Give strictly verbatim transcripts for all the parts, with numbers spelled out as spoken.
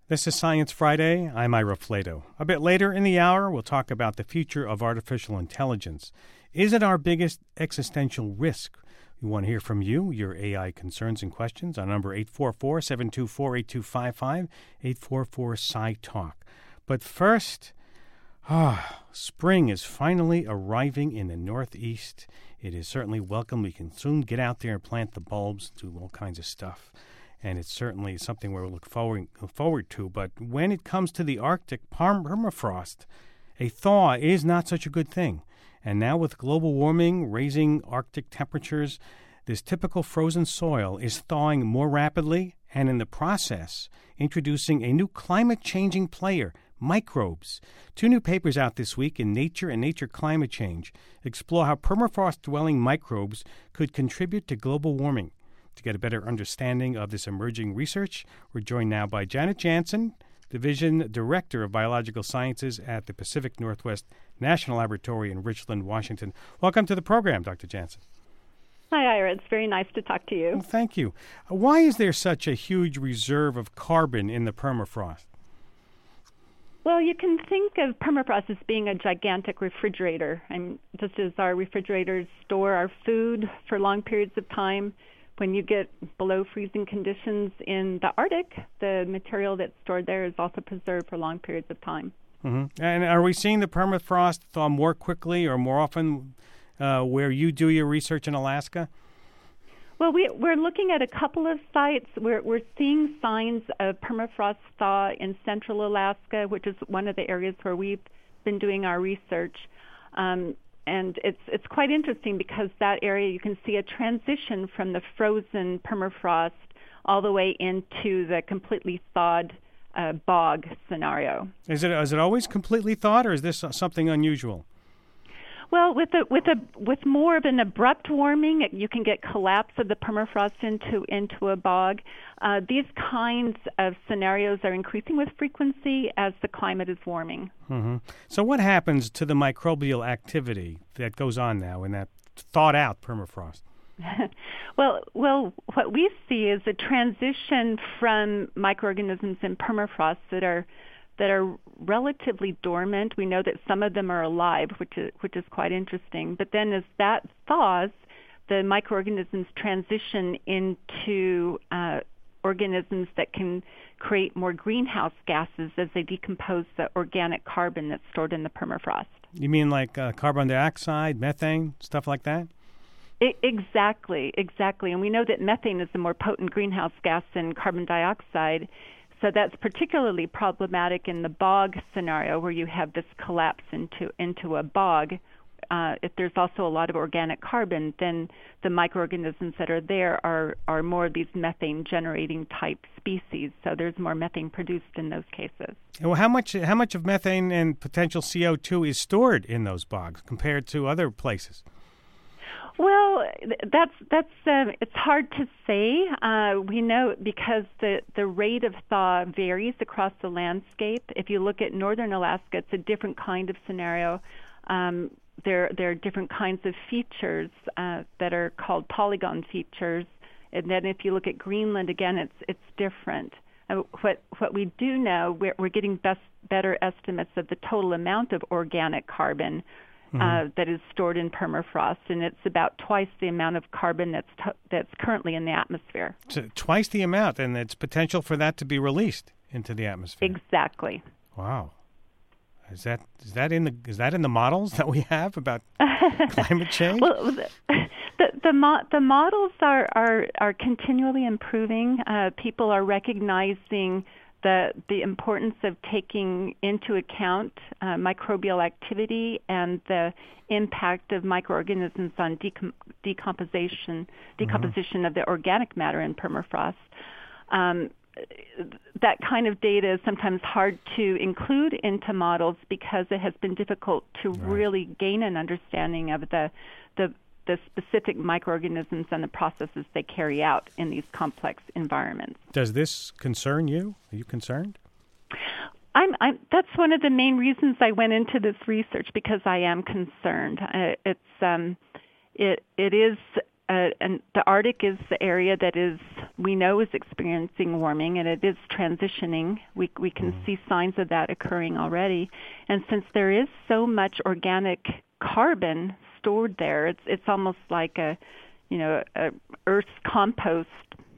This is Science Friday. I'm Ira Flato. A bit later in the hour, we'll talk about the future of artificial intelligence. Is it our biggest existential risk? We want to hear from you, your A I concerns and questions on number eight four four, seven two four, eight two five five, eight four four, S C I Talk. But first, ah, spring is finally arriving in the Northeast. It is certainly welcome. We can soon get out there and plant the bulbs, do all kinds of stuff. And it's certainly something we're looking forward, forward to. But when it comes to the Arctic permafrost, a thaw is not such a good thing. And now with global warming raising Arctic temperatures, this typical frozen soil is thawing more rapidly and in the process introducing a new climate-changing player, microbes. Two new papers out this week in Nature and Nature Climate Change explore how permafrost-dwelling microbes could contribute to global warming. To get a better understanding of this emerging research, we're joined now by Janet Jansen, Division Director of Biological Sciences at the Pacific Northwest National Laboratory in Richland, Washington. Welcome to the program, Doctor Jansen. Hi, Ira. It's very nice to talk to you. Well, thank you. Uh, why is there such a huge reserve of carbon in the permafrost? Well, you can think of permafrost as being a gigantic refrigerator. And just as our refrigerators store our food for long periods of time, when you get below freezing conditions in the Arctic, the material that's stored there is also preserved for long periods of time. Mm-hmm. And are we seeing the permafrost thaw more quickly or more often uh, where you do your research in Alaska? Well, we, we're looking at a couple of sites. We're, we're seeing signs of permafrost thaw in central Alaska, which is one of the areas where we've been doing our research. Um, And it's it's quite interesting because that area you can see a transition from the frozen permafrost all the way into the completely thawed uh, bog scenario. Is it is it always completely thawed, or is this something unusual? Well, with a, with a with more of an abrupt warming, you can get collapse of the permafrost into into a bog. Uh, these kinds of scenarios are increasing with frequency as the climate is warming. Mm-hmm. So, what happens to the microbial activity that goes on now in that thawed out permafrost? well, well, what we see is a transition from microorganisms in permafrost that are that are relatively dormant. We know that some of them are alive, which is, which is quite interesting. But then as that thaws, the microorganisms transition into uh, organisms that can create more greenhouse gases as they decompose the organic carbon that's stored in the permafrost. You mean like uh, carbon dioxide, methane, stuff like that? I- exactly, exactly. And we know that methane is a more potent greenhouse gas than carbon dioxide. So that's particularly problematic in the bog scenario where you have this collapse into into a bog. Uh, if there's also a lot of organic carbon, then the microorganisms that are there are, are more of these methane-generating type species. So there's more methane produced in those cases. Well, how much how much of methane and potential C O two is stored in those bogs compared to other places? Well, that's that's uh, it's hard to say. Uh, we know because the, the rate of thaw varies across the landscape. If you look at northern Alaska, it's a different kind of scenario. Um, there there are different kinds of features uh, that are called polygon features, and then if you look at Greenland again, it's it's different. Uh, what what we do know, we're, we're getting best better estimates of the total amount of organic carbon. Mm-hmm. Uh, that is stored in permafrost, and it's about twice the amount of carbon that's t- that's currently in the atmosphere. So twice the amount, and it's potential for that to be released into the atmosphere. Exactly. Wow. Is that is that in the is that in the models that we have about climate change? Well, the the the, mo- the models are, are are continually improving. Uh, people are recognizing the the importance of taking into account uh, microbial activity and the impact of microorganisms on decom- decomposition decomposition mm-hmm. of the organic matter in permafrost. Um, that kind of data is sometimes hard to include into models because it has been difficult to right. really gain an understanding of the the the specific microorganisms and the processes they carry out in these complex environments. Does this concern you? Are you concerned? I'm, I'm, that's one of the main reasons I went into this research, because I am concerned. Uh, it's um, it it is uh, and the Arctic is the area that is we know is experiencing warming, and it is transitioning. We we can mm. see signs of that occurring already. And since there is so much organic carbon stored there, it's it's almost like a you know a Earth's compost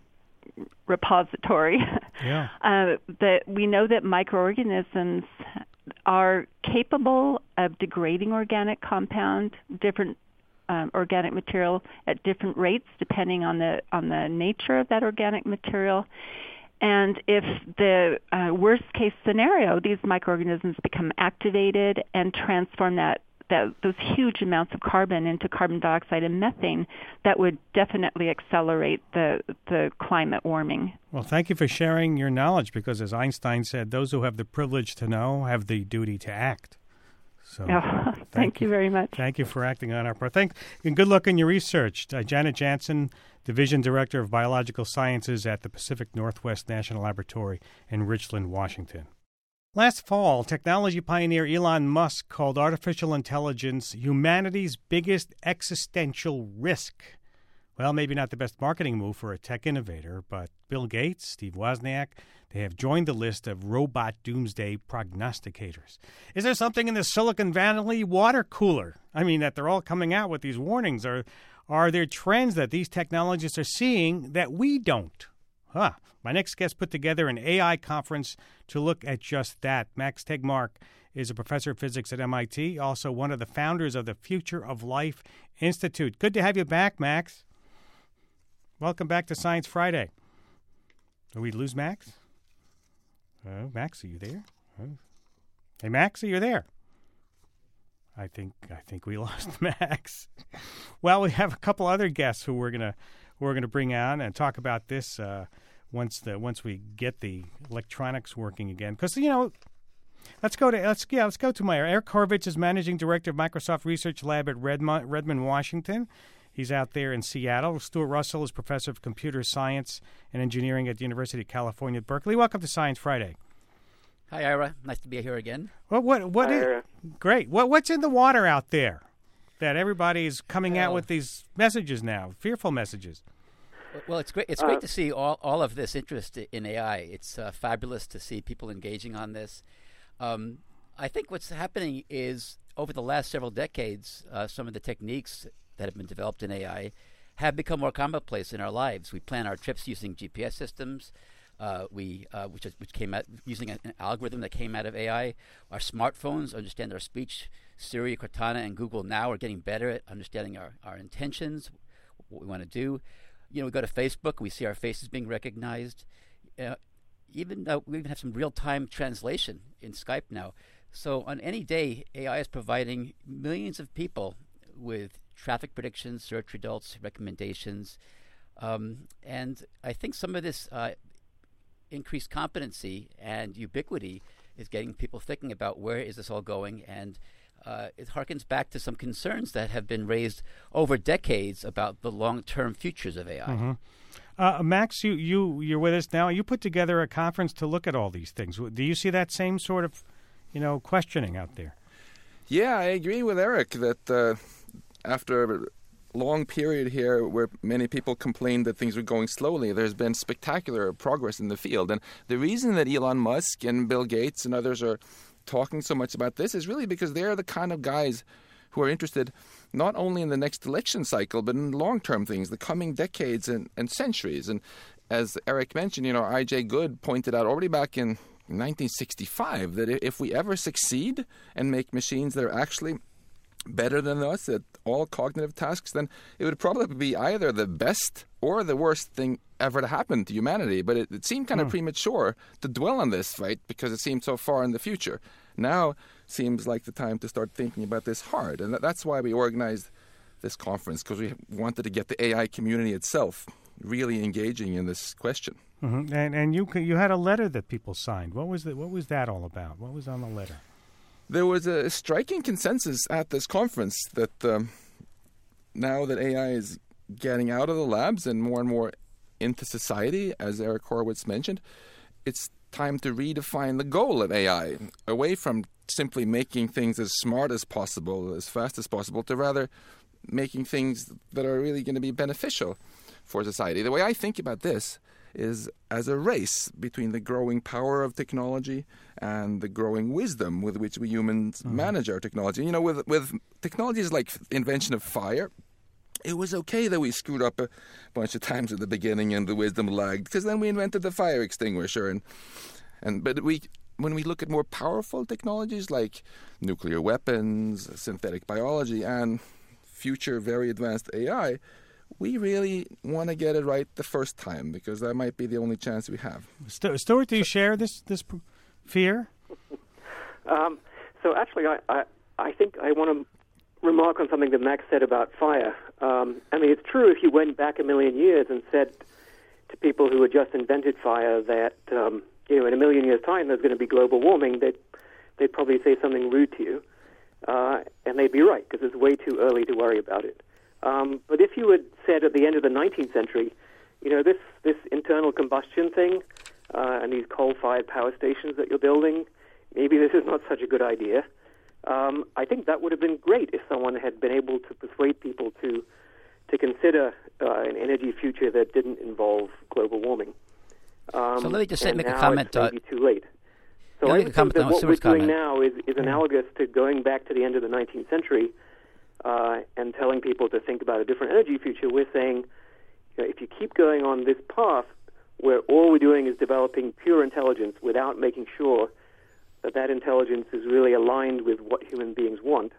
repository. Yeah. uh, that we know that microorganisms are capable of degrading organic compound, different um, organic material at different rates depending on the on the nature of that organic material. And if the uh, worst case scenario, these microorganisms become activated and transform that, that those huge amounts of carbon into carbon dioxide and methane, that would definitely accelerate the the climate warming. Well, thank you for sharing your knowledge, because as Einstein said, those who have the privilege to know have the duty to act. So, oh, thank, thank you. you very much. Thank you for acting on our part. Thank, and good luck in your research. Uh, Janet Jansen, Division Director of Biological Sciences at the Pacific Northwest National Laboratory in Richland, Washington. Last fall, technology pioneer Elon Musk called artificial intelligence humanity's biggest existential risk. Well, maybe not the best marketing move for a tech innovator, but Bill Gates, Steve Wozniak, they have joined the list of robot doomsday prognosticators. Is there something in the Silicon Valley water cooler? I mean, that they're all coming out with these warnings. Are, are there trends that these technologists are seeing that we don't? Huh. My next guest put together an A I conference to look at just that. Max Tegmark is a professor of physics at M I T, also one of the founders of the Future of Life Institute. Good to have you back, Max. Welcome back to Science Friday. Did we lose Max? Oh, Max, are you there? Oh. Hey, Max, are you there? I think I think we lost Max. Well, we have a couple other guests who we're gonna we're gonna bring on and talk about this uh, once the once we get the electronics working again. Because you know, let's go to let's yeah let's go to my Eric Horvitz is managing director of Microsoft Research Lab at Redmond, Redmond, Washington. He's out there in Seattle. Stuart Russell is professor of computer science and engineering at the University of California at Berkeley. Welcome to Science Friday. Hi, Ira. Nice to be here again. What what what? Hi, is, Ira. Great. What what's in the water out there that everybody is coming well, out with these messages now, fearful messages? Well, it's great. It's uh, great to see all, all of this interest in A I. It's uh, fabulous to see people engaging on this. Um, I think what's happening is over the last several decades, uh, some of the techniques that have been developed in A I have become more commonplace in our lives. We plan our trips using G P S systems, uh, we uh, which is, which came out using an algorithm that came out of A I. Our smartphones understand our speech. Siri, Cortana, and Google now are getting better at understanding our, our intentions, what we want to do. You know, we go to Facebook, we see our faces being recognized. Uh, even uh, we even have some real-time translation in Skype now. So on any day, A I is providing millions of people with traffic predictions, search results, recommendations. Um, and I think some of this uh, increased competency and ubiquity is getting people thinking about where is this all going. And uh, it harkens back to some concerns that have been raised over decades about the long-term futures of A I. Mm-hmm. Uh, Max, you, you, you're with us now. You put together a conference to look at all these things. Do you see that same sort of, you know, questioning out there? Yeah, I agree with Eric that uh, after a long period here where many people complained that things were going slowly, there's been spectacular progress in the field. And the reason that Elon Musk and Bill Gates and others are talking so much about this is really because they're the kind of guys who are interested not only in the next election cycle, but in long-term things, the coming decades and, and centuries. And as Eric mentioned, you know, I J Good pointed out already back in nineteen sixty-five that if we ever succeed and make machines that are actually better than us at all cognitive tasks, then it would probably be either the best or the worst thing ever to happen to humanity. But it, it seemed kind of hmm. premature to dwell on this, right, because it seemed so far in the future. Now seems like the time to start thinking about this hard. And that's why we organized this conference, because we wanted to get the A I community itself really engaging in this question. Mm-hmm. And and you you had a letter that people signed. What was the, what was that all about? What was on the letter? There was a striking consensus at this conference that um, now that A I is getting out of the labs and more and more into society, as Eric Horowitz mentioned, it's time to redefine the goal of A I, away from simply making things as smart as possible, as fast as possible, to rather making things that are really going to be beneficial for society. The way I think about this is as a race between the growing power of technology and the growing wisdom with which we humans mm-hmm. manage our technology. You know, with with technologies like the invention of fire, it was okay that we screwed up a bunch of times at the beginning and the wisdom lagged, because then we invented the fire extinguisher. And and but we when we look at more powerful technologies like nuclear weapons, synthetic biology, and future very advanced A I, we really want to get it right the first time, because that might be the only chance we have. Stuart, do you share this this fear? Um, so actually, I, I, I think I want to remark on something that Max said about fire. Um, I mean, it's true if you went back a million years and said to people who had just invented fire that, um, you know, in a million years' time there's going to be global warming, they'd, they'd probably say something rude to you. Uh, and they'd be right, because it's way too early to worry about it. Um, but if you had said at the end of the nineteenth century, you know, this, this internal combustion thing uh, and these coal-fired power stations that you're building, maybe this is not such a good idea. Um, I think that would have been great if someone had been able to persuade people to to consider uh, an energy future that didn't involve global warming. Um, so let me just say, make a now comment. It's maybe uh, too late. So yeah, I think comment that what we're comment. doing now is, is analogous to going back to the end of the nineteenth century uh, and telling people to think about a different energy future. We're saying, you know, if you keep going on this path where all we're doing is developing pure intelligence without making sure that that intelligence is really aligned with what human beings want,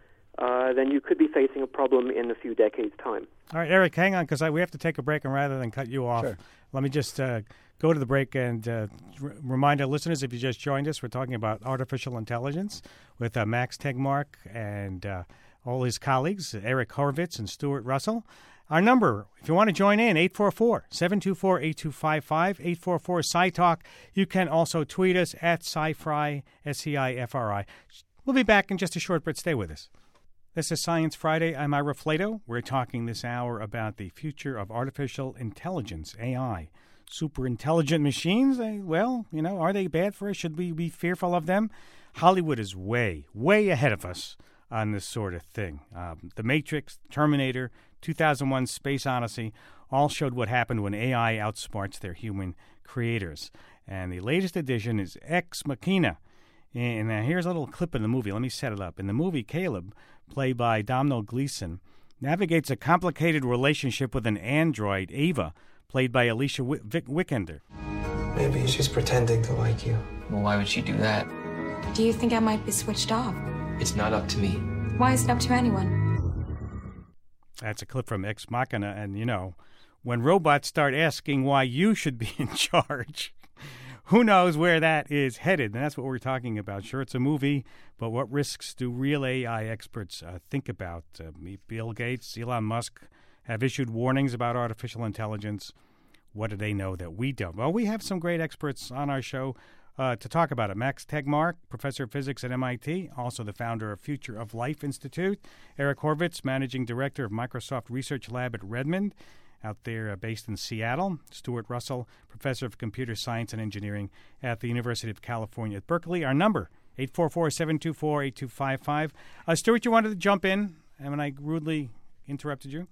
uh, then you could be facing a problem in a few decades' time. All right, Eric, hang on, because we have to take a break, and rather than cut you off, sure. let me just uh, go to the break and uh, r- remind our listeners, if you just joined us, we're talking about artificial intelligence with uh, Max Tegmark and uh, all his colleagues, Eric Horvitz and Stuart Russell. Our number, if you want to join in, eight four four, seven two four, eight two five five, eight four four, SciTalk. You can also tweet us at SciFri, S C I F R I. We'll be back in just a short bit. Stay with us. This is Science Friday. I'm Ira Flato. We're talking this hour about the future of artificial intelligence, A I. Super intelligent machines, they, well, you know, are they bad for us? Should we be fearful of them? Hollywood is way, way ahead of us on this sort of thing. Um, the Matrix, Terminator, two thousand one Space Odyssey all showed what happened when A I outsmarts their human creators. And the latest edition is Ex Machina. And uh, here's a little clip in the movie. Let me set it up. In the movie, Caleb, played by Domhnall Gleeson, navigates a complicated relationship with an android, Ava, played by Alicia w- Vic- Wikander. Maybe she's pretending to like you. Well, why would she do that? Do you think I might be switched off? It's not up to me. Why is it up to anyone? That's a clip from Ex Machina, and, you know, when robots start asking why you should be in charge, who knows where that is headed? And that's what we're talking about. Sure, it's a movie, but what risks do real A I experts uh, think about? Uh, Bill Gates, Elon Musk have issued warnings about artificial intelligence. What do they know that we don't? Well, we have some great experts on our show uh, to talk about it. Max Tegmark, professor of physics at M I T, also the founder of Future of Life Institute. Eric Horvitz, managing director of Microsoft Research Lab at Redmond, out there uh, based in Seattle. Stuart Russell, professor of computer science and engineering at the University of California at Berkeley. Our number, eight four four, seven two four, eight two five five. Uh, Stuart, you wanted to jump in, and when I rudely interrupted you?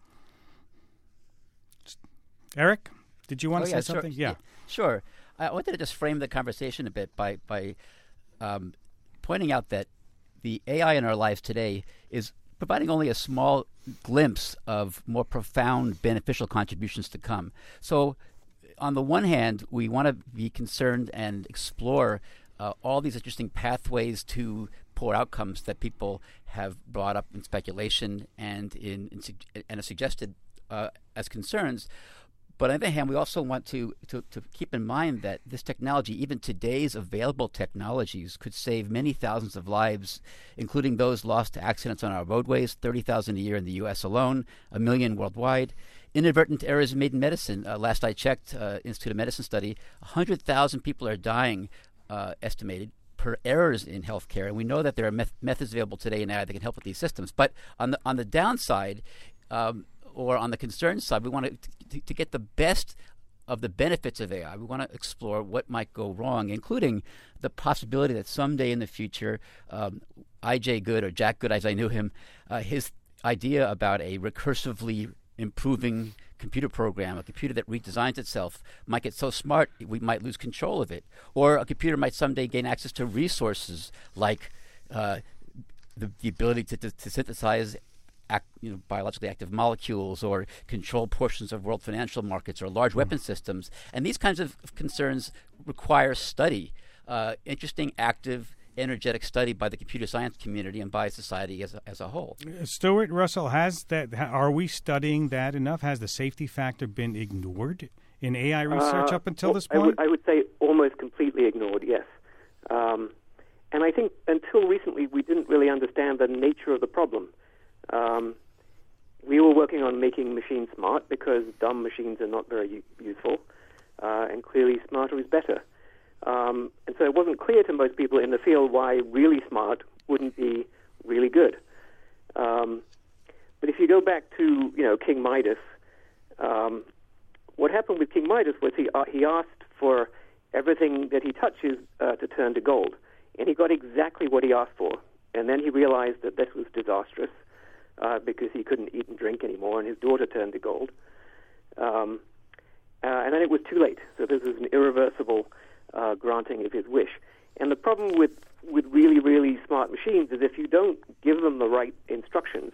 Eric, did you want oh, to yeah, say something? Sure. Yeah. yeah. Sure. I wanted to just frame the conversation a bit by, by um, pointing out that the A I in our lives today is providing only a small glimpse of more profound beneficial contributions to come. So on the one hand, we want to be concerned and explore uh, all these interesting pathways to poor outcomes that people have brought up in speculation and in, in and have suggested uh, as concerns. But on the other hand, we also want to, to, to keep in mind that this technology, even today's available technologies, could save many thousands of lives, including those lost to accidents on our roadways, thirty thousand a year in the U S alone, a million worldwide. Inadvertent errors made in medicine. Uh, last I checked, uh, Institute of Medicine study, one hundred thousand people are dying, uh, estimated, per errors in healthcare. And we know that there are meth- methods available today in A I that can help with these systems. But on the on the downside, um, or on the concern side, we want to, to to get the best of the benefits of A I. We want to explore what might go wrong, including the possibility that someday in the future, um, I J Good, or Jack Good as I knew him, uh, his idea about a recursively improving computer program, a computer that redesigns itself, might get so smart we might lose control of it. Or a computer might someday gain access to resources like uh, the, the ability to, to, to synthesize act, you know, biologically active molecules or control portions of world financial markets or large mm. weapon systems. And these kinds of concerns require study, uh, interesting, active, energetic study by the computer science community and by society as a, as a whole. Stuart Russell, has that? Are we studying that enough? Has the safety factor been ignored in A I research uh, up until well, this I point? would, I would say almost completely ignored, yes. Um, and I think until recently we didn't really understand the nature of the problem. Um, we were working on making machines smart because dumb machines are not very u- useful, uh, and clearly smarter is better. Um, and so it wasn't clear to most people in the field why really smart wouldn't be really good. Um, but if you go back to, you know, King Midas, um, what happened with King Midas was he uh, he asked for everything that he touches uh, to turn to gold, and he got exactly what he asked for. And then he realized that this was disastrous uh, because he couldn't eat and drink anymore, and his daughter turned to gold. Um, uh, and then it was too late. So this was an irreversible Uh, granting of his wish. And the problem with, with really, really smart machines is if you don't give them the right instructions,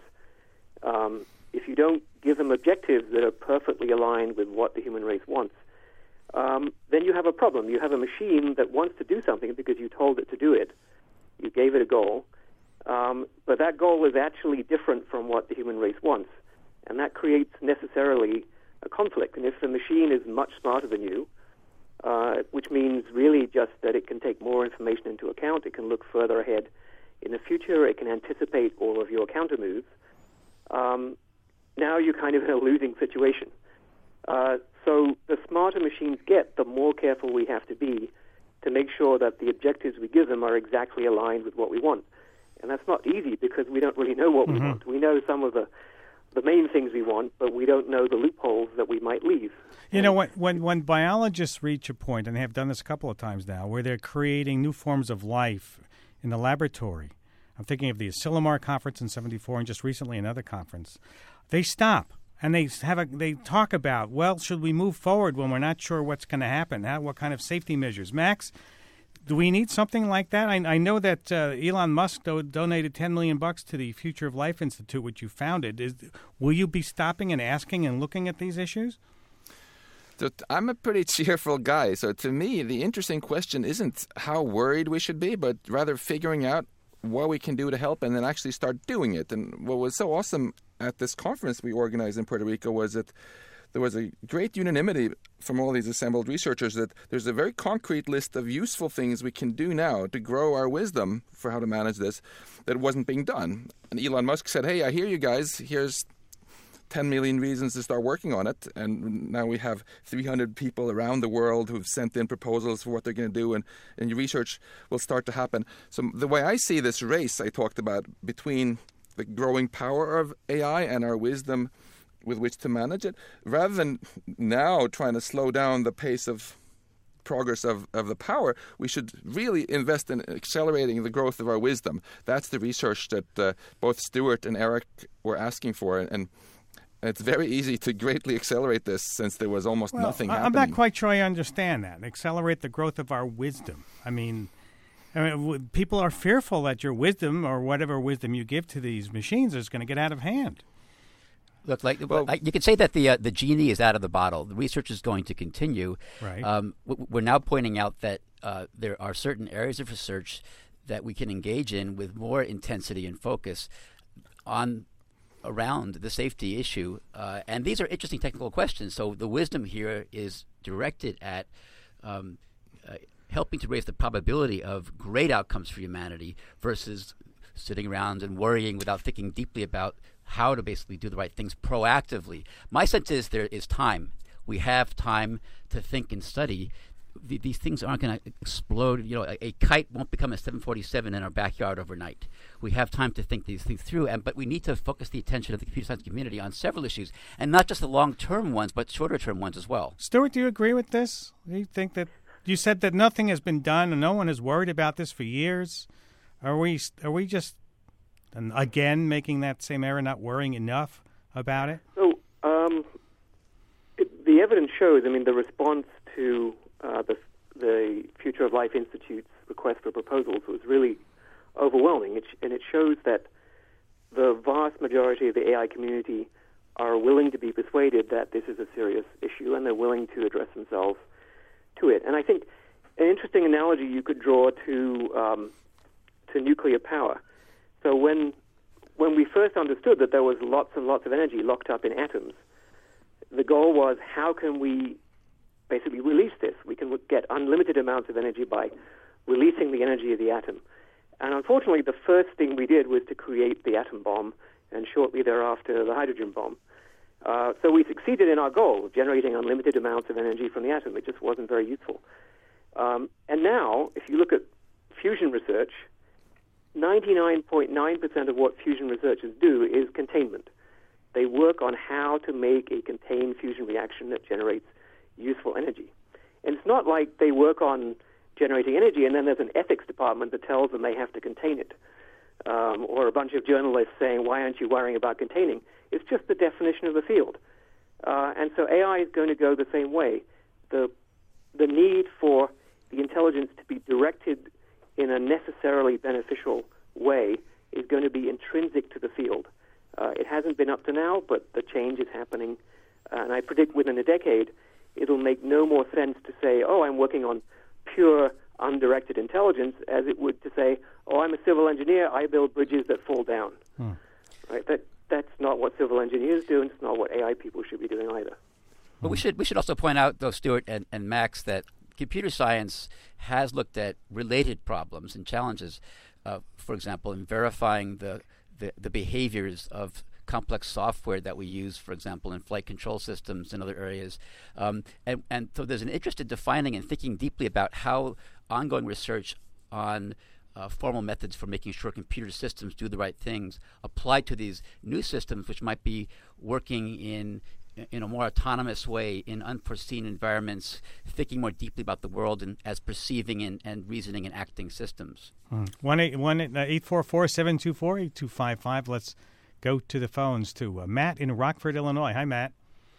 um, if you don't give them objectives that are perfectly aligned with what the human race wants, um, then you have a problem. You have a machine that wants to do something because you told it to do it. You gave it a goal, um, but that goal is actually different from what the human race wants. And that creates necessarily a conflict. And if the machine is much smarter than you, Uh, which means really just that it can take more information into account. It can look further ahead in the future. It can anticipate all of your counter moves. Um, now you're kind of in a losing situation. Uh, so the smarter machines get, the more careful we have to be to make sure that the objectives we give them are exactly aligned with what we want. And that's not easy because we don't really know what mm-hmm. we want. We know some of the the main things we want, but we don't know the loopholes that we might leave. You know, when, when when biologists reach a point, and they have done this a couple of times now, where they're creating new forms of life in the laboratory, I'm thinking of the Asilomar conference in seventy-four and just recently another conference, they stop and they have a, they talk about, well, should we move forward when we're not sure what's going to happen? How, what kind of safety measures? Max, do we need something like that? I, I know that uh, Elon Musk do, donated ten million bucks to the Future of Life Institute, which you founded. Is, will you be stopping and asking and looking at these issues? I'm a pretty cheerful guy. So to me, the interesting question isn't how worried we should be, but rather figuring out what we can do to help and then actually start doing it. And what was so awesome at this conference we organized in Puerto Rico was that there was a great unanimity from all these assembled researchers that there's a very concrete list of useful things we can do now to grow our wisdom for how to manage this that wasn't being done. And Elon Musk said, hey, I hear you guys. Here's ten million reasons to start working on it. And now we have three hundred people around the world who've sent in proposals for what they're going to do, and, and research will start to happen. So the way I see this race I talked about between the growing power of A I and our wisdom with which to manage it, rather than now trying to slow down the pace of progress of, of the power, we should really invest in accelerating the growth of our wisdom. That's the research that uh, both Stuart and Eric were asking for, and it's very easy to greatly accelerate this since there was almost well, nothing I'm happening. I'm not quite sure I understand that. Accelerate the growth of our wisdom. I mean, I mean, people are fearful that your wisdom or whatever wisdom you give to these machines is going to get out of hand. Look, like, well, like you could say that the uh, the genie is out of the bottle. The research is going to continue. Right. Um, we're now pointing out that uh, there are certain areas of research that we can engage in with more intensity and focus on around the safety issue. Uh, and these are interesting technical questions. So the wisdom here is directed at um, uh, helping to raise the probability of great outcomes for humanity versus sitting around and worrying without thinking deeply about how to basically do the right things proactively. My sense is there is time. We have time to think and study. The, these things aren't going to explode. You know, a, a kite won't become a seven forty-seven in our backyard overnight. We have time to think these things through, and but we need to focus the attention of the computer science community on several issues, and not just the long-term ones, but shorter-term ones as well. Stuart, do you agree with this? Do you think that you said that nothing has been done and no one has worried about this for years? Are we? Are we just And again, making that same error, not worrying enough about it? So um, it, the evidence shows, I mean, the response to uh, the, the Future of Life Institute's request for proposals was really overwhelming. It, and it shows that the vast majority of the A I community are willing to be persuaded that this is a serious issue, and they're willing to address themselves to it. And I think an interesting analogy you could draw to um, to nuclear power. So when when we first understood that there was lots and lots of energy locked up in atoms, the goal was, how can we basically release this? We can get unlimited amounts of energy by releasing the energy of the atom. And unfortunately, the first thing we did was to create the atom bomb, and shortly thereafter the hydrogen bomb. Uh, so we succeeded in our goal of generating unlimited amounts of energy from the atom. It just wasn't very useful. Um, and now, if you look at fusion research, ninety-nine point nine percent of what fusion researchers do is containment. They work on how to make a contained fusion reaction that generates useful energy. And it's not like they work on generating energy and then there's an ethics department that tells them they have to contain it, um, or a bunch of journalists saying, why aren't you worrying about containing? It's just the definition of the field. Uh, and so A I is going to go the same way. The, the need for the intelligence to be directed in a necessarily beneficial way is going to be intrinsic to the field. Uh, it hasn't been up to now, but the change is happening. Uh, and I predict within a decade, it'll make no more sense to say, oh, I'm working on pure undirected intelligence, as it would to say, oh, I'm a civil engineer, I build bridges that fall down. Hmm. Right? That That's not what civil engineers do, and it's not what A I people should be doing either. But we should we should also point out, though, Stuart and, and Max, that computer science has looked at related problems and challenges. Uh, for example, in verifying the, the, the behaviors of complex software that we use, for example, in flight control systems and other areas. Um, and, and so there's an interest in defining and thinking deeply about how ongoing research on uh, formal methods for making sure computer systems do the right things apply to these new systems, which might be working in in a more autonomous way in unforeseen environments, thinking more deeply about the world and as perceiving and, and reasoning and acting systems. Hmm. one eight one eight four four seven two four eight two five five. Let's go to the phones to uh, Matt in Rockford, Illinois. Hi, Matt.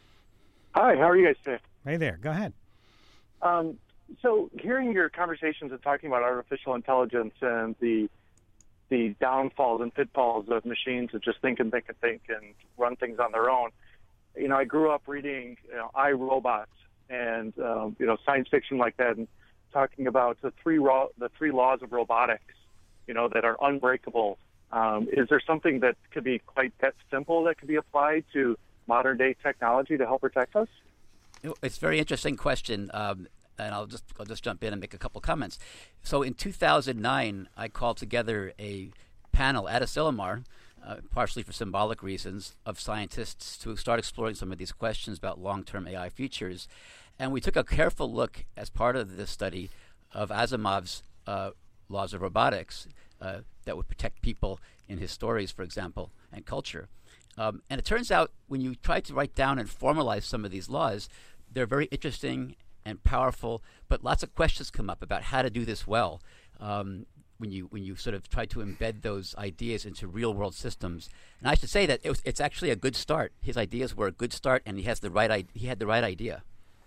Hi, how are you guys today? Hey there, go ahead. Um, so hearing your conversations and talking about artificial intelligence and the the downfalls and pitfalls of machines that just think and think and think and run things on their own, you know, I grew up reading, you know, I, Robot and, um, you know, science fiction like that, and talking about the three ro- the three laws of robotics, you know, that are unbreakable. Um, is there something that could be quite that simple that could be applied to modern day technology to help protect us? It's a very interesting question, um, and I'll just I'll just jump in and make a couple comments. So in two thousand nine, I called together a panel at Asilomar, uh, partially for symbolic reasons, of scientists to start exploring some of these questions about long-term A I futures. And we took a careful look as part of this study of Asimov's uh, laws of robotics uh, that would protect people in his stories, for example, and culture. Um, and it turns out when you try to write down and formalize some of these laws, they're very interesting and powerful, but lots of questions come up about how to do this well. Um, when you when you sort of try to embed those ideas into real-world systems. And I should say that it was, it's actually a good start. His ideas were a good start, and he has the right he had the right idea.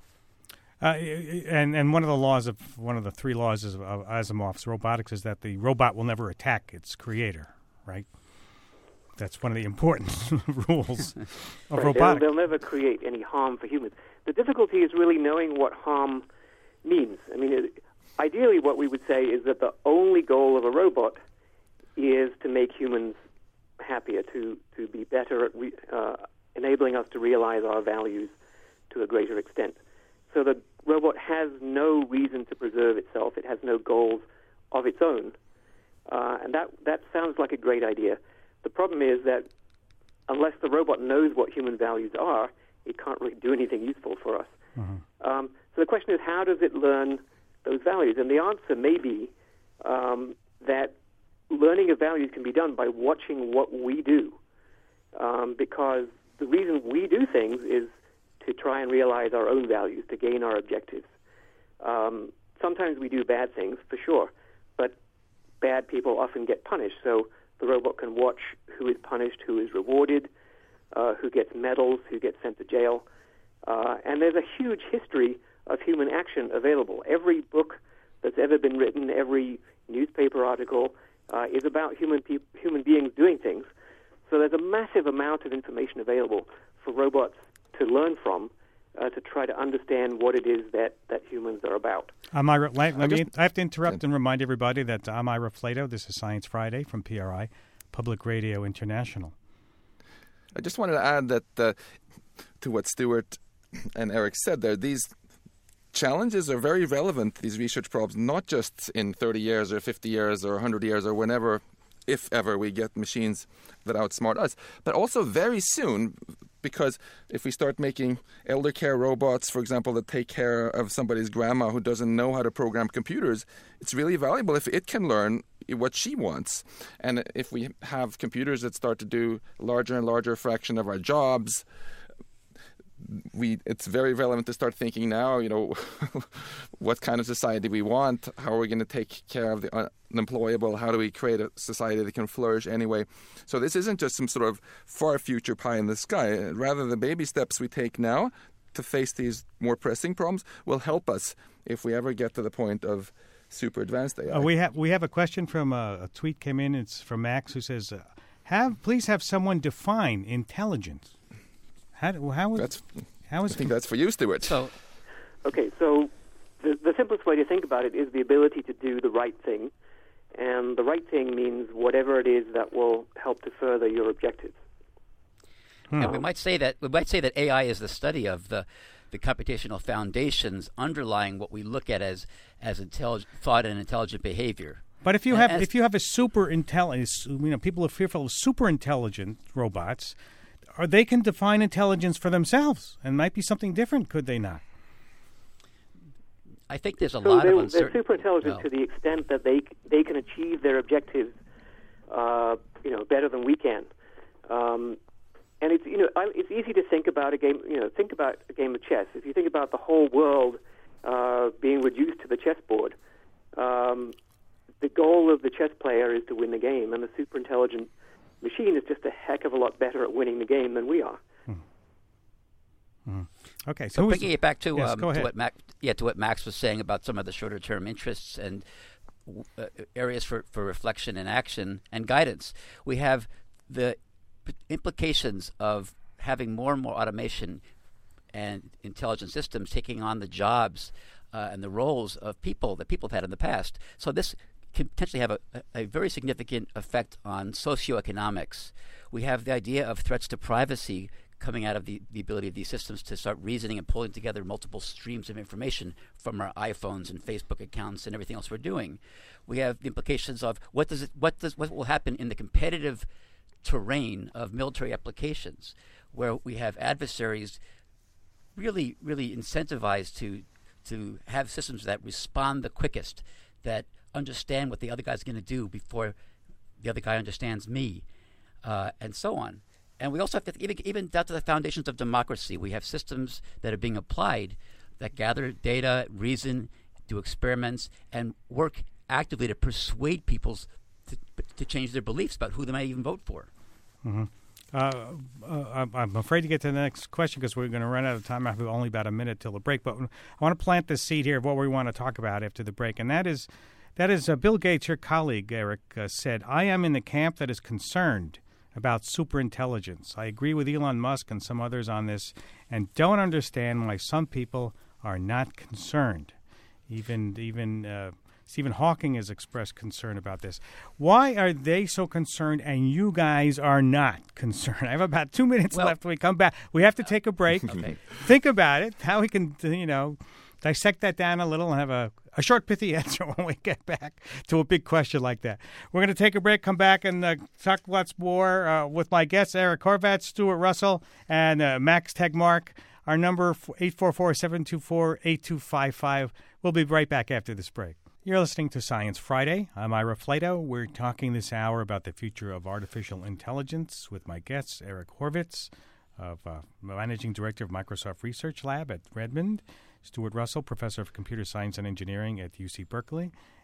Uh, and and one of the laws of one of the three laws of, of Asimov's robotics is that the robot will never attack its creator, right? That's one of the important rules of right. robotics. They'll, they'll never create any harm for humans. The difficulty is really knowing what harm means. I mean, it, ideally what we would say is that the only goal of a robot is to make humans happier, to, to be better at re, uh, enabling us to realize our values to a greater extent. So the robot has no reason to preserve itself. It has no goals of its own. Uh, and that, that sounds like a great idea. The problem is that unless the robot knows what human values are, it can't really do anything useful for us. Mm-hmm. Um, so the question is, how does it learn those values? And the answer may be um, that learning of values can be done by watching what we do, um, because the reason we do things is to try and realize our own values, to gain our objectives. Um, sometimes we do bad things, for sure, but bad people often get punished. So the The robot can watch who is punished, who is rewarded, uh, who gets medals, who gets sent to jail. Uh, and there's a huge history of human action available. Every book that's ever been written, every newspaper article uh, is about human pe- human beings doing things. So there's a massive amount of information available for robots to learn from, uh, to try to understand what it is that, that humans are about. I'm Ira, let, let me, I have to interrupt and remind everybody that I'm Ira Flato. This is Science Friday from P R I, Public Radio International. I just wanted to add that uh, to what Stuart and Eric said there, these challenges are very relevant, these research problems, not just in thirty years or fifty years or one hundred years or whenever, if ever, we get machines that outsmart us, but also very soon, because if we start making elder care robots, for example, that take care of somebody's grandma who doesn't know how to program computers, it's really valuable if it can learn what she wants. And if we have computers that start to do larger and larger fraction of our jobs, we it's very relevant to start thinking now, you know, what kind of society we want, how are we going to take care of the unemployable, how do we create a society that can flourish anyway. So this isn't just some sort of far future pie in the sky. Rather, the baby steps we take now to face these more pressing problems will help us if we ever get to the point of super advanced A I. Uh, we have we have a question from uh, a tweet came in. It's from Max, who says, uh, "Have please have someone define intelligence." How how is that's, how is I think that's for you, Stuart. So, okay, so the, the simplest way to think about it is the ability to do the right thing, and the right thing means whatever it is that will help to further your objectives. Hmm. And we might say that we might say that A I is the study of the the computational foundations underlying what we look at as as intelligent thought and intelligent behavior. But if you and, have and if you have a super intelligent, you know, people are fearful of super intelligent robots. Or they can define intelligence for themselves, and might be something different, could they not? I think there's a so lot they're, of uncertainty. They're super intelligent well, to the extent that they they can achieve their objectives, uh, you know, better than we can. Um, and it's you know I, it's easy to think about a game. You know, think about a game of chess. If you think about the whole world uh, being reduced to the chessboard, um, the goal of the chess player is to win the game, and the super intelligent machine is just a heck of a lot better at winning the game than we are. Hmm. Hmm. Okay, so, so bringing it back to, yes, um, go ahead. to what Max, yeah, to what Max was saying about some of the shorter-term interests and uh, areas for, for reflection and action and guidance. We have the implications of having more and more automation and intelligent systems taking on the jobs uh, and the roles of people that people have had in the past. So this can potentially have a, a very significant effect on socioeconomics. We have the idea of threats to privacy coming out of the, the ability of these systems to start reasoning and pulling together multiple streams of information from our iPhones and Facebook accounts and everything else we're doing. We have the implications of what does it, what does what will happen in the competitive terrain of military applications, where we have adversaries really, really incentivized to to have systems that respond the quickest, that understand what the other guy's going to do before the other guy understands me, uh, and so on. And we also have to, even, even down to the foundations of democracy, we have systems that are being applied that gather data, reason, do experiments, and work actively to persuade people to, to change their beliefs about who they might even vote for. Mm-hmm. Uh, uh, I'm afraid to get to the next question because we're going to run out of time. I have only about a minute till the break, but I want to plant the seed here of what we want to talk about after the break, and that is That is, uh, Bill Gates, your colleague, Eric, uh, said, I am in the camp that is concerned about superintelligence. I agree with Elon Musk and some others on this and don't understand why some people are not concerned. Even even uh, Stephen Hawking has expressed concern about this. Why are they so concerned and you guys are not concerned? I have about two minutes well, left when we come back. We have to take a break. Okay. Think about it, how we can, you know, dissect that down a little and have a, a short, pithy answer when we get back to a big question like that. We're going to take a break, come back, and uh, talk lots more uh, with my guests, Eric Horvath, Stuart Russell, and uh, Max Tegmark. Our number, eight four four, seven two four, eight two five five. We'll be right back after this break. You're listening to Science Friday. I'm Ira Flato. We're talking this hour about the future of artificial intelligence with my guests, Eric Horvitz, of uh, Managing Director of Microsoft Research Lab at Redmond, Stuart Russell, Professor of Computer Science and Engineering at U C Berkeley,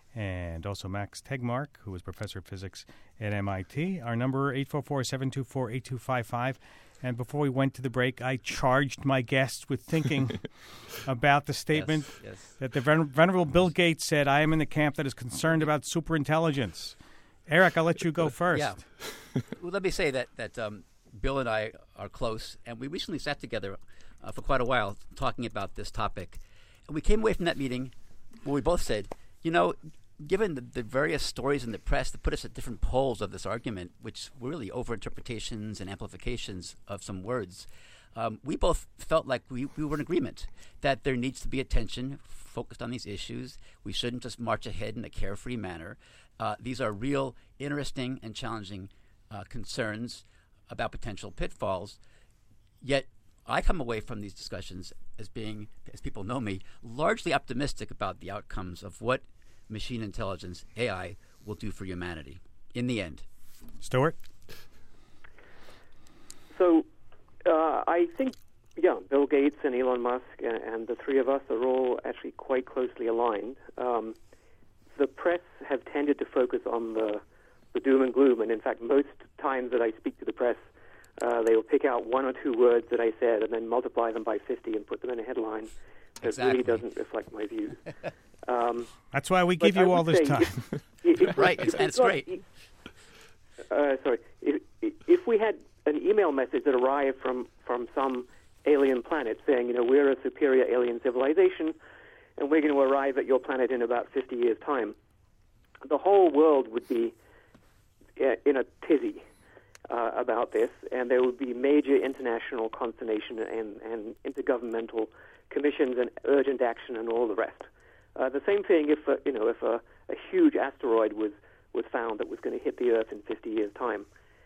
and also Max Tegmark, who is professor of physics at M I T. Our number, eight four four, seven two four, eight two five five. And before we went to the break, I charged my guests with thinking about the statement yes, yes. that the ven- venerable Bill Gates said, I am in the camp that is concerned about superintelligence. Eric, I'll let you go first. Yeah. Well, let me say that, that um, Bill and I are close, and we recently sat together uh, for quite a while talking about this topic. And we came away from that meeting where we both said, you know, given the, the various stories in the press that put us at different poles of this argument, which were really overinterpretations and amplifications of some words, um, we both felt like we, we were in agreement that there needs to be attention focused on these issues. We shouldn't just march ahead in a carefree manner. Uh, these are real, interesting, and challenging uh, concerns about potential pitfalls. Yet I come away from these discussions as being, as people know me, largely optimistic about the outcomes of what machine intelligence, A I, will do for humanity in the end. Stuart? So uh, I think, yeah, Bill Gates and Elon Musk and, and the three of us are all actually quite closely aligned. Um, the press have tended to focus on the, the doom and gloom, and in fact, most times that I speak to the press, uh, they will pick out one or two words that I said and then multiply them by fifty and put them in a headline. That exactly. really doesn't reflect my views. Um, That's why we give you all this time. If, if, if, right, if, it's, if and it's got, great. Uh, sorry, if, if we had an email message that arrived from, from some alien planet saying, you know, we're a superior alien civilization, and we're going to arrive at your planet in about fifty years' time, the whole world would be in a tizzy uh, about this, and there would be major international consternation and, and intergovernmental commissions and urgent action and all the rest. Uh, the same thing if uh, you know if a, a huge asteroid was, was found that was going to hit the Earth in fifty years' time,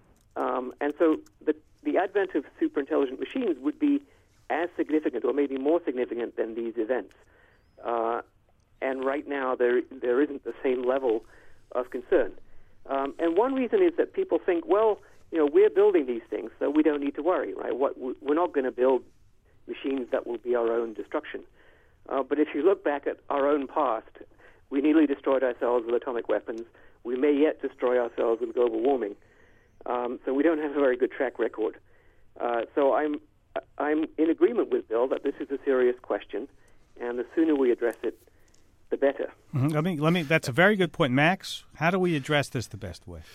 um, and so the the advent of superintelligent machines would be as significant, or maybe more significant, than these events. Uh, and right now there there isn't the same level of concern. Um, and one reason is that people think, well, you know, we're building these things, so we don't need to worry, right? What we're not going to build machines that will be our own destruction. Uh, but if you look back at our own past, we nearly destroyed ourselves with atomic weapons. We may yet destroy ourselves with global warming. Um, so we don't have a very good track record. Uh, so I'm I'm in agreement with Bill that this is a serious question, and the sooner we address it, the better. Mm-hmm. Let me let me. That's a very good point, Max. How do we address this the best way?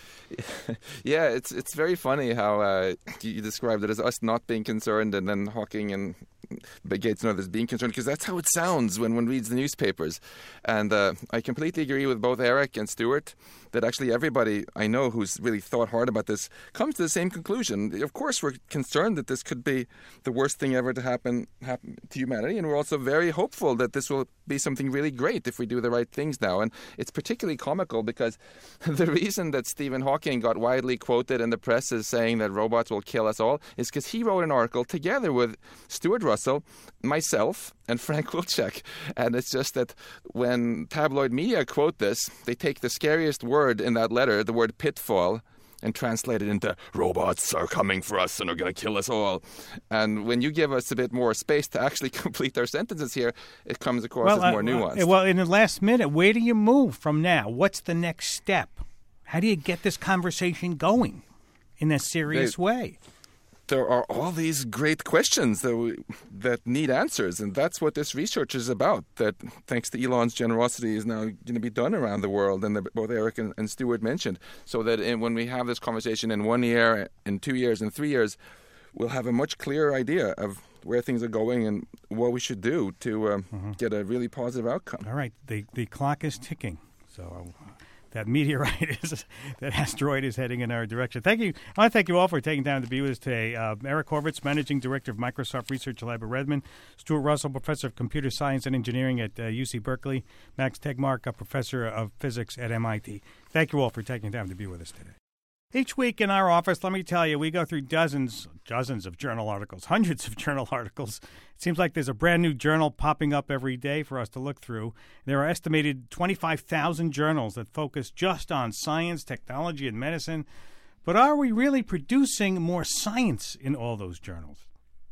Yeah, it's it's very funny how uh, you described it as us not being concerned, and then Hawking and Gates and others being concerned, because that's how it sounds when one reads the newspapers. And uh, I completely agree with both Eric and Stuart that actually everybody I know who's really thought hard about this comes to the same conclusion. Of course, we're concerned that this could be the worst thing ever to happen, happen to humanity, and we're also very hopeful that this will be something really great if we do the right things now. And it's particularly comical because the reason that Stephen Hawking got widely quoted in the press as saying that robots will kill us all is because he wrote an article together with Stuart Russell, myself, and Frank Wilczek. And it's just that when tabloid media quote this, they take the scariest word in that letter, the word pitfall, and translate it into robots are coming for us and are going to kill us all. And when you give us a bit more space to actually complete our sentences here, it comes across well, as more uh, nuanced. Well, in the last minute, where do you move from now? What's the next step? How do you get this conversation going in a serious they, way? There are all these great questions that we, that need answers, and that's what this research is about. That, thanks to Elon's generosity, is now going to be done around the world, and the, both Eric and, and Stuart mentioned, so that in, when we have this conversation in one year, in two years, in three years, we'll have a much clearer idea of where things are going and what we should do to uh, mm-hmm. get a really positive outcome. All right, the the clock is ticking, so. Uh, That meteorite is, that asteroid is heading in our direction. Thank you. I want to thank you all for taking time to be with us today. Uh, Eric Horvitz, Managing Director of Microsoft Research Lab at Redmond. Stuart Russell, Professor of Computer Science and Engineering at uh, U C Berkeley. Max Tegmark, a Professor of Physics at M I T. Thank you all for taking time to be with us today. Each week in our office, let me tell you, we go through dozens, dozens of journal articles, hundreds of journal articles. It seems like there's a brand new journal popping up every day for us to look through. There are estimated twenty-five thousand journals that focus just on science, technology, and medicine. But are we really producing more science in all those journals?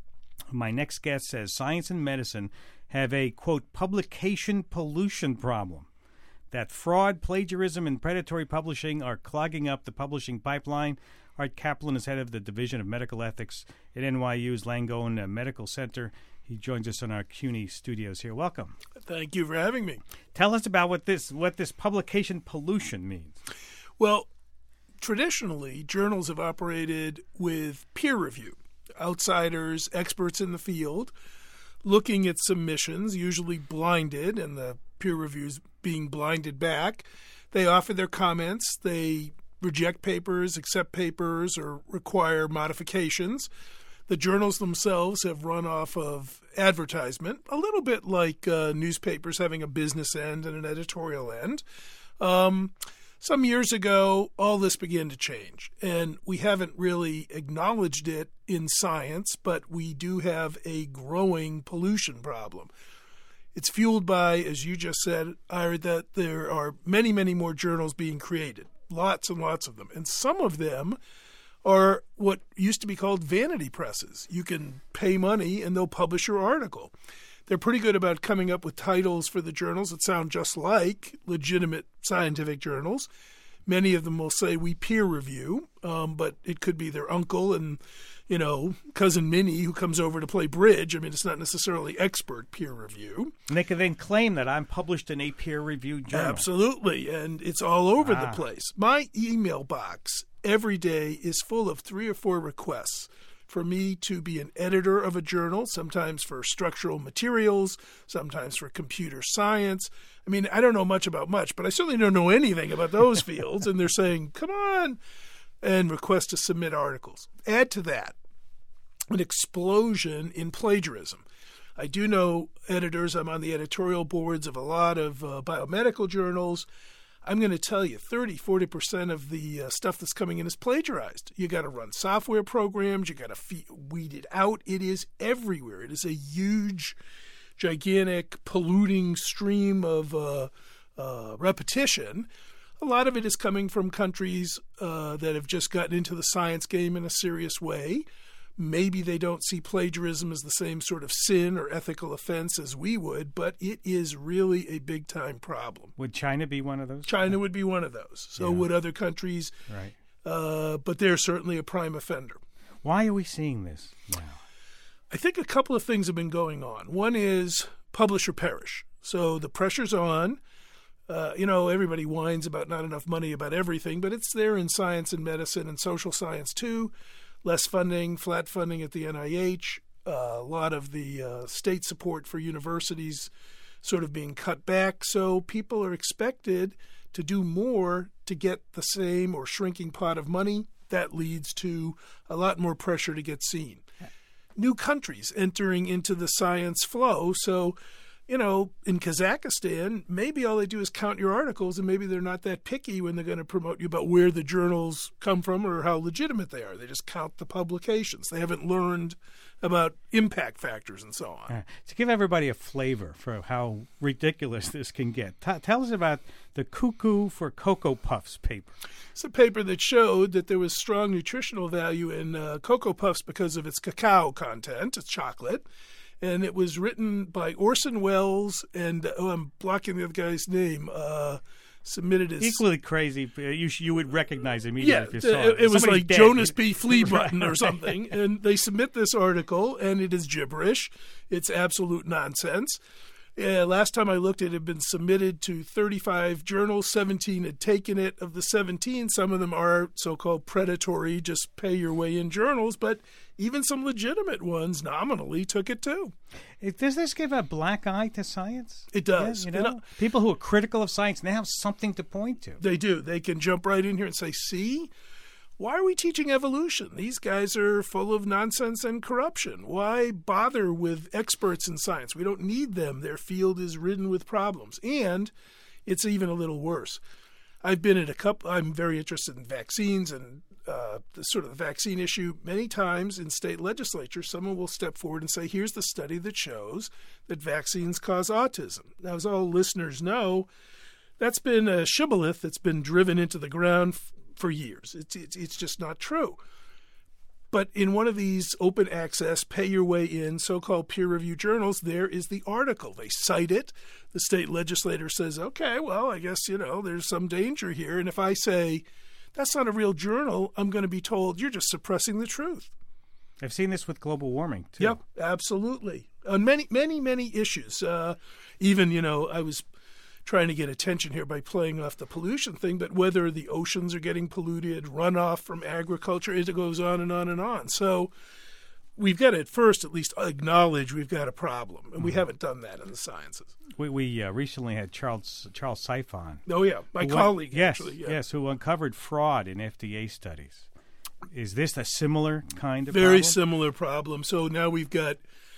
My next guest says science and medicine have a, quote, publication pollution problem. that fraud, plagiarism, and predatory publishing are clogging up the publishing pipeline. Art Kaplan is head of the Division of Medical Ethics at N Y U's Langone Medical Center. He joins us in our C U N Y studios here. Welcome. Thank you for having me. Tell us about what this what this publication pollution means. Well, traditionally, journals have operated with peer review, outsiders, experts in the field, looking at submissions, usually blinded, and the peer reviews being blinded back. They offer their comments. They reject papers, accept papers, or require modifications. The journals themselves have run off of advertisement, a little bit like uh, newspapers having a business end and an editorial end. Um, some years ago, all this began to change, and we haven't really acknowledged it in science, but we do have a growing pollution problem. It's fueled by, as you just said, Ira, that there are many, many more journals being created, lots and lots of them, and some of them are what used to be called vanity presses. You can pay money and they'll publish your article. They're pretty good about coming up with titles for the journals that sound just like legitimate scientific journals. Many of them will say we peer review, um, but it could be their uncle and, you know, cousin Minnie who comes over to play bridge. I mean, it's not necessarily expert peer review. And they can then claim that I'm published in a peer-reviewed journal. Absolutely, and it's all over ah. the place. My email box every day is full of three or four requests for me to be an editor of a journal, sometimes for structural materials, sometimes for computer science. I mean, I don't know much about much, but I certainly don't know anything about those fields. And they're saying, come on, and request to submit articles. Add to that an explosion in plagiarism. I do know editors. I'm on the editorial boards of a lot of uh, biomedical journals. I'm going to tell you, thirty, forty percent of the uh, stuff that's coming in is plagiarized. You got to run software programs. You got to fe- weed it out. It is everywhere. It is a huge, gigantic, polluting stream of uh, uh, repetition. A lot of it is coming from countries uh, that have just gotten into the science game in a serious way. Maybe they don't see plagiarism as the same sort of sin or ethical offense as we would, but it is really a big-time problem. Would China be one of those? China would be one of those. So yeah. would other countries. Right. Uh, but they're certainly a prime offender. Why are we seeing this now? I think a couple of things have been going on. One is publish or perish. So the pressure's on. Uh, you know, everybody whines about not enough money about everything, but it's there in science and medicine and social science too. Less funding, flat funding at the N I H, uh, a lot of the uh, state support for universities sort of being cut back. So people are expected to do more to get the same or shrinking pot of money. That leads to a lot more pressure to get seen. New countries entering into the science flow. So, you know, in Kazakhstan, maybe all they do is count your articles, and maybe they're not that picky when they're going to promote you about where the journals come from or how legitimate they are. They just count the publications. They haven't learned about impact factors and so on. Uh, to give everybody a flavor for how ridiculous this can get, T- tell us about the Cuckoo for Cocoa Puffs paper. It's a paper that showed that there was strong nutritional value in uh, Cocoa Puffs because of its cacao content. It's chocolate. And it was written by Orson Welles and, oh, I'm blocking the other guy's name, uh, submitted as... Equally crazy. You you would recognize him yeah, if you saw it. it. It was Somebody's like dead. Jonas B. Flea Button or something. And they submit this article, and it is gibberish. It's absolute nonsense. Uh, last time I looked, it had been submitted to thirty-five journals. seventeen had taken it. Of the seventeen, some of them are so-called predatory, just pay your way in journals, but even some legitimate ones nominally took it too. It, does this give a black eye to science? It does. Yeah, you know, And, uh, people who are critical of science now have something to point to. They do. They can jump right in here and say, see? Why are we teaching evolution? These guys are full of nonsense and corruption. Why bother with experts in science? We don't need them. Their field is ridden with problems. And it's even a little worse. I've been in a couple, I'm very interested in vaccines and uh, the sort of the vaccine issue. Many times in state legislatures, someone will step forward and say, here's the study that shows that vaccines cause autism. Now, as all listeners know, that's been a shibboleth that's been driven into the ground f- for years. It's, it's it's just not true. But in one of these open access, pay your way in so-called peer-reviewed journals, there is the article. They cite it. The state legislator says, okay, well, I guess, you know, there's some danger here. And if I say, that's not a real journal, I'm going to be told you're just suppressing the truth. I've seen this with global warming, too. Yep, absolutely. On many, many, many issues. Uh, even, you know, I was trying to get attention here by playing off the pollution thing, but whether the oceans are getting polluted, runoff from agriculture, it goes on and on and on. So we've got to at first at least acknowledge we've got a problem, and mm-hmm. we haven't done that in the sciences. We, we uh, recently had Charles Charles Seif on. Oh, yeah, my colleague, went, yes, actually. Yeah. Yes, who uncovered fraud in F D A studies. Is this a similar kind of Very problem? Very similar problem. So now we've got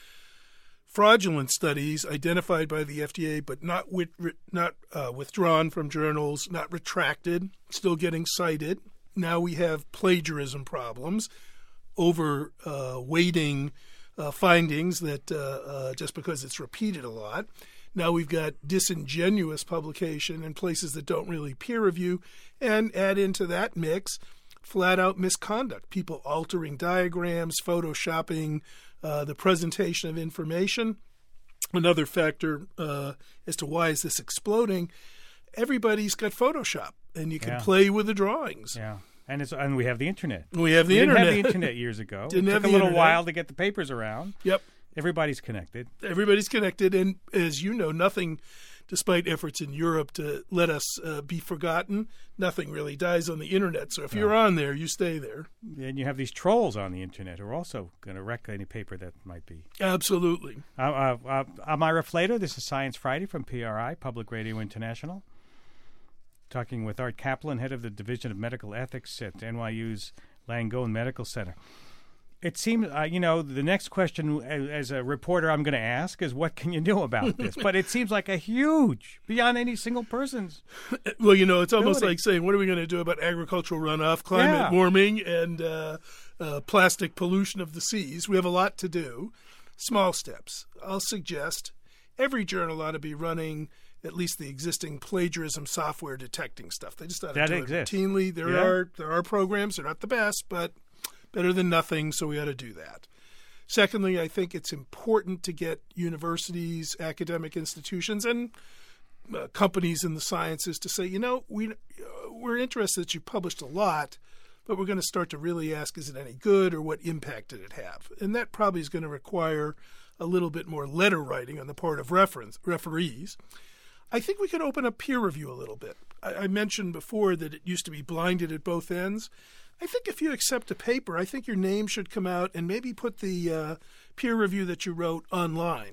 fraudulent studies identified by the F D A, but not with, not uh, withdrawn from journals, not retracted, still getting cited. Now we have plagiarism problems, over uh, weighting uh, findings that uh, uh, just because it's repeated a lot. Now we've got disingenuous publication in places that don't really peer review, and add into that mix flat-out misconduct, people altering diagrams, photoshopping uh, the presentation of information. Another factor uh, as to why is this exploding, everybody's got Photoshop, and you can yeah. play with the drawings. Yeah, and it's and we have the Internet. We have the we Internet. Didn't have the Internet years ago. Didn't it have took the a little internet. while to get the papers around. Yep. Everybody's connected. Everybody's connected, and as you know, nothing, despite efforts in Europe to let us uh, be forgotten, nothing really dies on the Internet. So if no. you're on there, you stay there. And you have these trolls on the Internet who are also going to wreck any paper that might be. Absolutely. Uh, uh, uh, I'm Ira Flato. This is Science Friday from P R I, Public Radio International. Talking with Art Kaplan, head of the Division of Medical Ethics at N Y U's Langone Medical Center. It seems, uh, you know, the next question as, as a reporter I'm going to ask is, what can you do about this? But it seems like a huge, beyond any single person's. Well, you know, it's almost ability. like saying, what are we going to do about agricultural runoff, climate Yeah. warming, and uh, uh, plastic pollution of the seas? We have a lot to do. Small steps. I'll suggest every journal ought to be running at least the existing plagiarism software detecting stuff. They just ought to That do exists. it routinely. There Yeah. are there are programs. They're not the best, but better than nothing, so we ought to do that. Secondly, I think it's important to get universities, academic institutions, and uh, companies in the sciences to say, you know, we, uh, we're interested that you published a lot, but we're going to start to really ask, is it any good, or what impact did it have? And that probably is going to require a little bit more letter writing on the part of reference, referees. I think we could open up peer review a little bit. I, I mentioned before that it used to be blinded at both ends. I think if you accept a paper, I think your name should come out and maybe put the uh, peer review that you wrote online.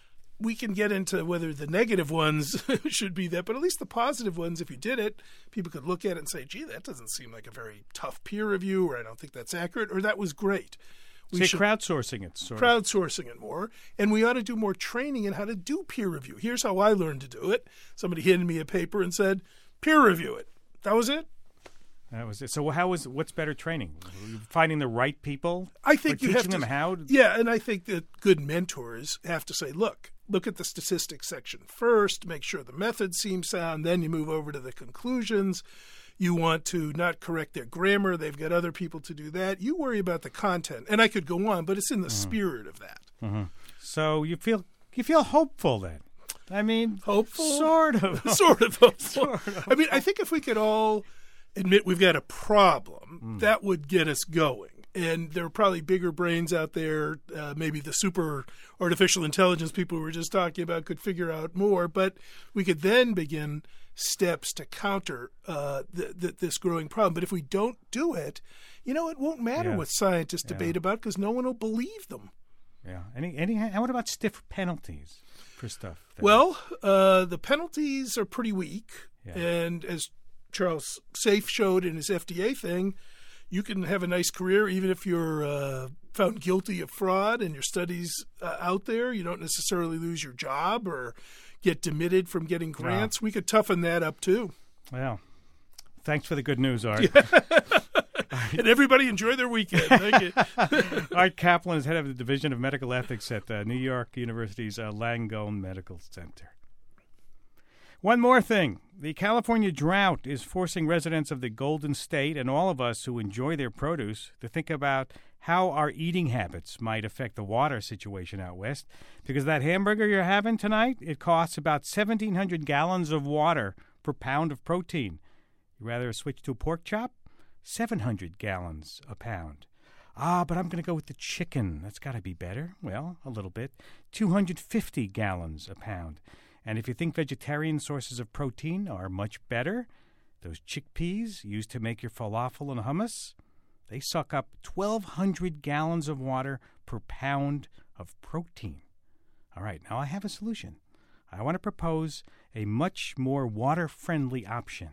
We can get into whether the negative ones should be that, but at least the positive ones, if you did it, people could look at it and say, gee, that doesn't seem like a very tough peer review, or I don't think that's accurate, or that was great. We Say should crowdsourcing it, sort of. Crowdsourcing it more. And we ought to do more training in how to do peer review. Here's how I learned to do it. Somebody handed me a paper and said, peer review it. That was it. That was it. So how was what's better training? Finding the right people? I think or you have teaching to, them how? To, yeah, and I think that good mentors have to say, look, look at the statistics section first, make sure the methods seem sound, then you move over to the conclusions. You want to not correct their grammar. They've got other people to do that. You worry about the content. And I could go on, but it's in the mm-hmm. spirit of that. Mm-hmm. So you feel you feel hopeful then? I mean, hopeful? Sort of. sort of hopeful. Sort of. I mean, I think if we could all admit we've got a problem, mm. that would get us going. And there are probably bigger brains out there. Uh, maybe the super artificial intelligence people we were just talking about could figure out more. But we could then begin steps to counter uh, the, the, this growing problem. But if we don't do it, you know, it won't matter yeah. what scientists yeah. debate about, because no one will believe them. Yeah. Any any? What about stiff penalties for stuff? Well, uh, the penalties are pretty weak, yeah. and as Charles Seif showed in his F D A thing, you can have a nice career even if you're uh, found guilty of fraud and your studies uh, out there. You don't necessarily lose your job or get demitted from getting grants. Wow. We could toughen that up too. Well, thanks for the good news, Art. And everybody enjoy their weekend. Thank you. Art Kaplan is head of the Division of Medical Ethics at uh, New York University's uh, Langone Medical Center. One more thing. The California drought is forcing residents of the Golden State and all of us who enjoy their produce to think about how our eating habits might affect the water situation out west. Because that hamburger you're having tonight, it costs about seventeen hundred gallons of water per pound of protein. You rather switch to a pork chop? seven hundred gallons a pound. Ah, but I'm going to go with the chicken. That's got to be better. Well, a little bit. two hundred fifty gallons a pound. And if you think vegetarian sources of protein are much better, those chickpeas used to make your falafel and hummus, they suck up twelve hundred gallons of water per pound of protein. All right, now I have a solution. I want to propose a much more water-friendly option.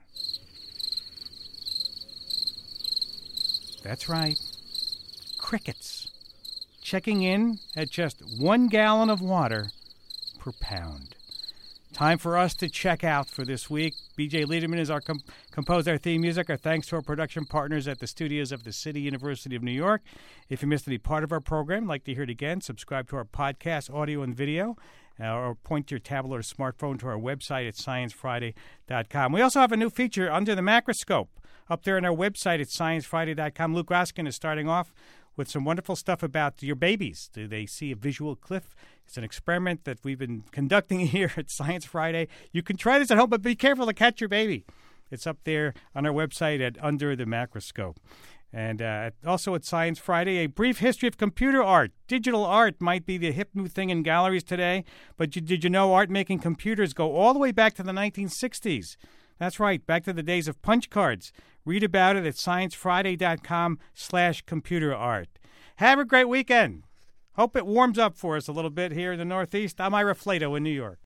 That's right. Crickets. Checking in at just one gallon of water per pound. Time for us to check out for this week. B J Liederman is our com- composed our theme music. Our thanks to our production partners at the studios of the City University of New York. If you missed any part of our program, like to hear it again, subscribe to our podcast, audio and video, uh, or point your tablet or smartphone to our website at science friday dot com. We also have a new feature, Under the Macroscope, up there on our website at science friday dot com. Luke Raskin is starting off with some wonderful stuff about your babies. Do they see a visual cliff? It's an experiment that we've been conducting here at Science Friday. You can try this at home, but be careful to catch your baby. It's up there on our website at Under the Macroscope. And uh, also at Science Friday, a brief history of computer art. Digital art might be the hip new thing in galleries today, but you, did you know art-making computers go all the way back to the nineteen sixties? That's right, back to the days of punch cards. Read about it at science friday dot com slash computer art. Have a great weekend. Hope it warms up for us a little bit here in the Northeast. I'm Ira Flato in New York.